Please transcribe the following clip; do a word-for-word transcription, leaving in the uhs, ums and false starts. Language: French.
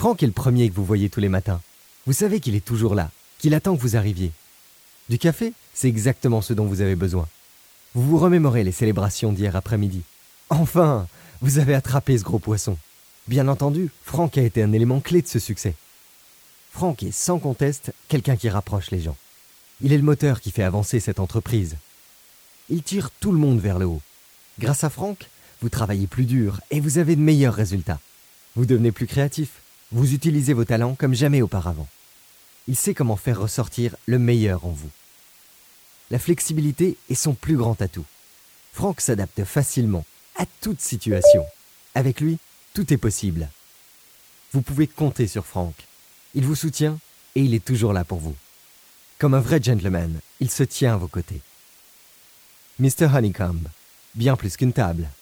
Franck est le premier que vous voyez tous les matins. Vous savez qu'il est toujours là, qu'il attend que vous arriviez. Du café, c'est exactement ce dont vous avez besoin. Vous vous remémorez les célébrations d'hier après-midi. Enfin, vous avez attrapé ce gros poisson. Bien entendu, Franck a été un élément clé de ce succès. Franck est sans conteste quelqu'un qui rapproche les gens. Il est le moteur qui fait avancer cette entreprise. Il tire tout le monde vers le haut. Grâce à Franck, vous travaillez plus dur et vous avez de meilleurs résultats. Vous devenez plus créatif. Vous utilisez vos talents comme jamais auparavant. Il sait comment faire ressortir le meilleur en vous. La flexibilité est son plus grand atout. Franck s'adapte facilement à toute situation. Avec lui, tout est possible. Vous pouvez compter sur Franck. Il vous soutient et il est toujours là pour vous. Comme un vrai gentleman, il se tient à vos côtés. mister Honeycomb, bien plus qu'une table.